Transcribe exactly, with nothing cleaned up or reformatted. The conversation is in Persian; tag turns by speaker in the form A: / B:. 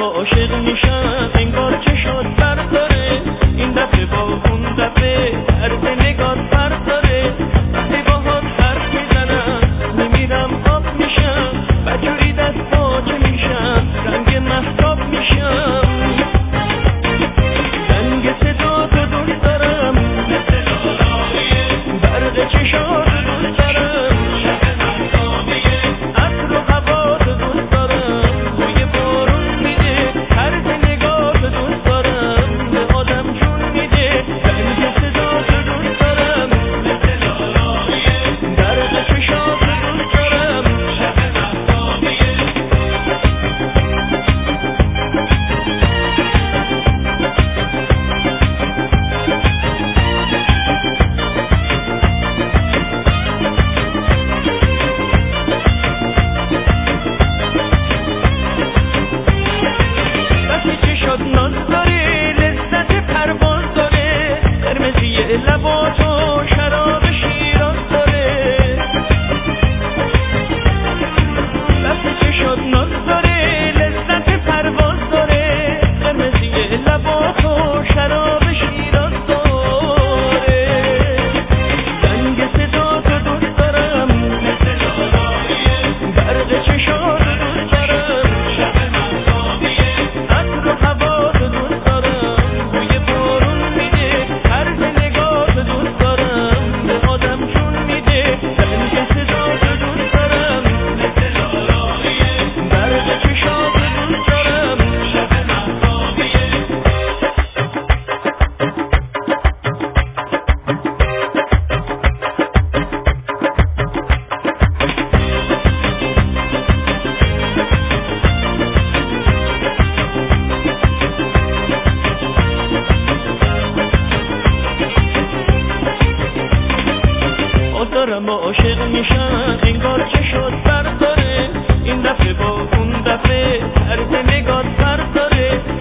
A: عاشق میشم انگار چه شد فرق داره این دفعه با اون دفعه درد نگات فرق داره وقتی باهات حرف میزنم میمیرم آب میشم بجوری دست پاچه میشم رنگ مهتاب میشم رنگ صدا تو دوست دارم برق چشات دوست دارم عطر و هوا تو دوست دارم بوی بارون میده طرز نگاه تو دوست دارم به آدم جون میده رنگ صدا تو دوست دارم برق چشات تو دوست دارم ناز داره لذت پرواز داره قرمزی لباتو شراب شیراز داره وقتی که شد ناز داره لذت پرواز داره قرمزی لباتو شراب شیراز داره زنگ صدا تو دوست دارم برق چشات دوست دارم عطر و هوا تو دوست دارم بوی بارون میده طرز نگاه تو دوست دارم به آدم جون میده رنگ صدا تو دوست دارم برق چشات تو دوست دارم دارم عاشق میشم انگار چه شد فرق داره این دفعه با اون دفعه طرز نگات فرق داره